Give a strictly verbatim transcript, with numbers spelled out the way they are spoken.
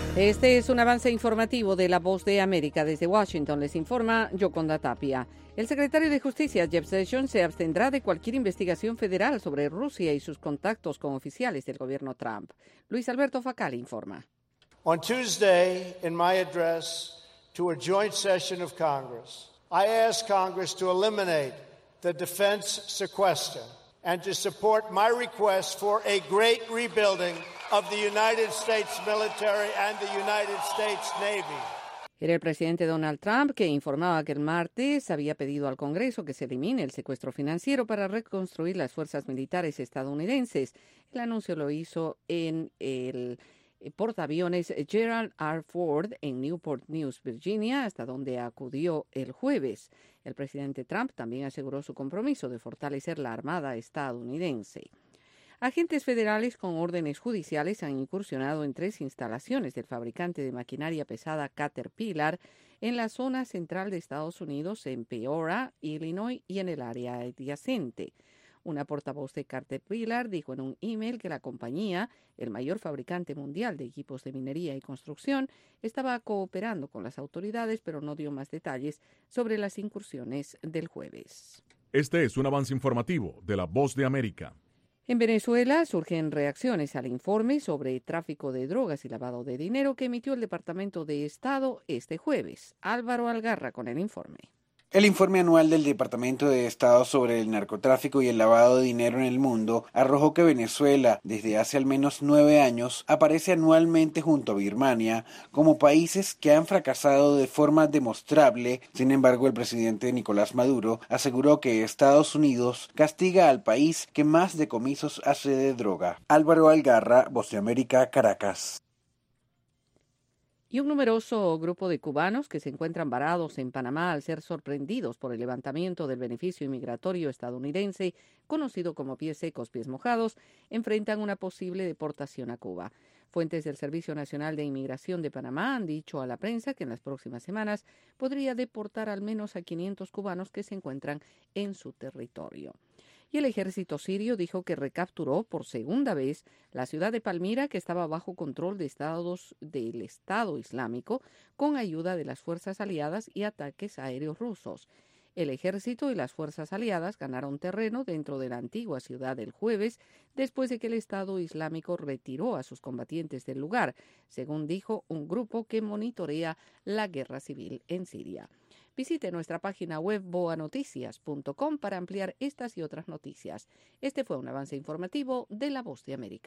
Este es un avance informativo de La Voz de América. Desde Washington les informa Yoconda Tapia. El secretario de Justicia, Jeff Sessions, se abstendrá de cualquier investigación federal sobre Rusia y sus contactos con oficiales del gobierno Trump. Luis Alberto Facali informa. On Tuesday, in my address to a joint session of Congress, I asked Congress to eliminate the defense sequester and to support my request for a great rebuilding of the United States military and the United States Navy. Era el presidente Donald Trump que informaba que el martes había pedido al Congreso que se elimine el secuestro financiero para reconstruir las fuerzas militares estadounidenses. El anuncio lo hizo en el portaaviones Gerald R. Ford en Newport News, Virginia, hasta donde acudió el jueves. El presidente Trump también aseguró su compromiso de fortalecer la Armada estadounidense. Agentes federales con órdenes judiciales han incursionado en tres instalaciones del fabricante de maquinaria pesada Caterpillar en la zona central de Estados Unidos, en Peoria, Illinois y en el área adyacente. Una portavoz de Caterpillar dijo en un email que la compañía, el mayor fabricante mundial de equipos de minería y construcción, estaba cooperando con las autoridades, pero no dio más detalles sobre las incursiones del jueves. Este es un avance informativo de La Voz de América. En Venezuela surgen reacciones al informe sobre tráfico de drogas y lavado de dinero que emitió el Departamento de Estado este jueves. Álvaro Algarra con el informe. El informe anual del Departamento de Estado sobre el narcotráfico y el lavado de dinero en el mundo arrojó que Venezuela, desde hace al menos nueve años, aparece anualmente junto a Birmania como países que han fracasado de forma demostrable. Sin embargo, el presidente Nicolás Maduro aseguró que Estados Unidos castiga al país que más decomisos hace de droga. Álvaro Algarra, Voz de América, Caracas. Y un numeroso grupo de cubanos que se encuentran varados en Panamá al ser sorprendidos por el levantamiento del beneficio inmigratorio estadounidense, conocido como pies secos, pies mojados, enfrentan una posible deportación a Cuba. Fuentes del Servicio Nacional de Inmigración de Panamá han dicho a la prensa que en las próximas semanas podría deportar al menos a quinientos cubanos que se encuentran en su territorio. Y el ejército sirio dijo que recapturó por segunda vez la ciudad de Palmira, que estaba bajo control de estados del Estado Islámico, con ayuda de las fuerzas aliadas y ataques aéreos rusos. El ejército y las fuerzas aliadas ganaron terreno dentro de la antigua ciudad el jueves, después de que el Estado Islámico retiró a sus combatientes del lugar, según dijo un grupo que monitorea la guerra civil en Siria. Visite nuestra página web boa noticias punto com para ampliar estas y otras noticias. Este fue un avance informativo de La Voz de América.